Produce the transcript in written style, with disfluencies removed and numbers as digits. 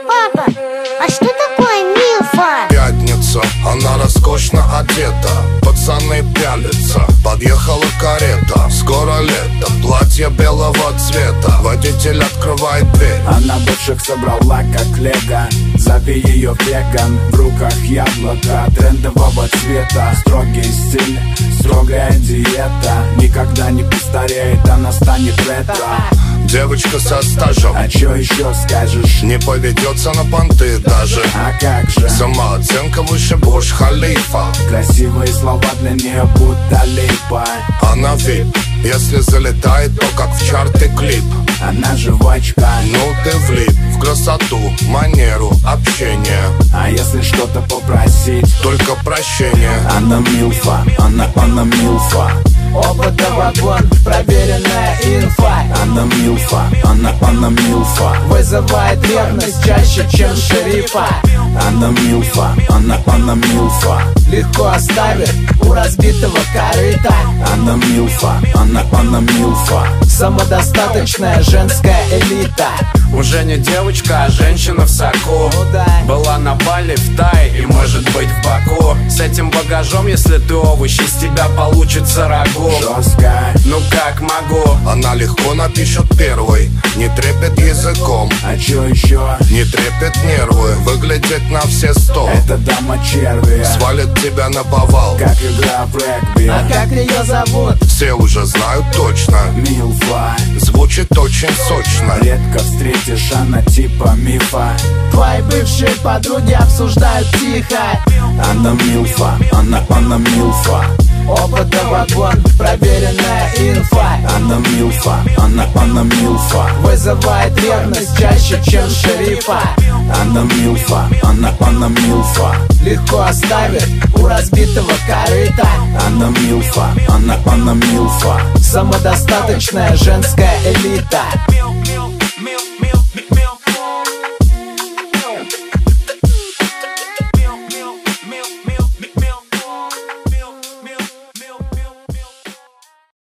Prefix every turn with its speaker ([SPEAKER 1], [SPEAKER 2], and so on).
[SPEAKER 1] Папа, а что такое милфа?
[SPEAKER 2] Пятница, она роскошно одета, пацаны пялятся, подъехала карета. Скоро лето, платье белого цвета, водитель открывает дверь.
[SPEAKER 3] Она бывших собрала как лего, зови ее веган. В руках яблоко трендового цвета, строгий стиль, строгая диета. Никогда не постареет, она станет ретро.
[SPEAKER 2] Девочка со стажем,
[SPEAKER 3] а чё еще скажешь?
[SPEAKER 2] не поведется на понты даже.
[SPEAKER 3] А как же?
[SPEAKER 2] Самооценка выше Бурдж-Халифа.
[SPEAKER 3] Красивые слова для нее будто липа.
[SPEAKER 2] Она вип, если залетает, то как в чарты клип.
[SPEAKER 3] Она жвачка,
[SPEAKER 2] ну ты влип в красоту, манеру, общение.
[SPEAKER 3] А если что-то попросить,
[SPEAKER 2] только прощение.
[SPEAKER 3] Она милфа, она милфа.
[SPEAKER 4] Опыт да вагон, проверенная инфа.
[SPEAKER 3] Она милфа, она милфа.
[SPEAKER 4] Вызывает ревность чаще, чем шерифа.
[SPEAKER 3] Она милфа, она милфа.
[SPEAKER 4] Легко оставит у разбитого корыта.
[SPEAKER 3] Она милфа, она милфа.
[SPEAKER 4] Самодостаточная женская элита.
[SPEAKER 5] Уже не девочка, а женщина в соку. Была на Бали, в Тае и может быть в Баку. С этим багажом, если ты овощ, из тебя получится рагу.
[SPEAKER 3] Жестко,
[SPEAKER 5] ну как могу.
[SPEAKER 2] Она легко напишет первой, не трепет языком.
[SPEAKER 3] А чё еще?
[SPEAKER 2] Не трепет нервы, выглядит на все 100.
[SPEAKER 3] Это дама черви,
[SPEAKER 2] свалит тебя на повал,
[SPEAKER 3] как игра в регби.
[SPEAKER 4] А как ее зовут?
[SPEAKER 2] Все уже знают точно.
[SPEAKER 3] Милфа,
[SPEAKER 2] звучит очень сочно.
[SPEAKER 3] Редко встретишь, она типа мифа.
[SPEAKER 4] Твои бывшие подруги обсуждают тихо.
[SPEAKER 3] Она милфа, она милфа.
[SPEAKER 4] Опыт да вагон, проверенная инфа.
[SPEAKER 3] Она милфа, она милфа.
[SPEAKER 4] Вызывает ревность чаще, чем шерифа.
[SPEAKER 3] Она милфа, она милфа.
[SPEAKER 4] Легко оставит у разбитого корыта.
[SPEAKER 3] Она милфа, она милфа.
[SPEAKER 4] Самодостаточная женская элита.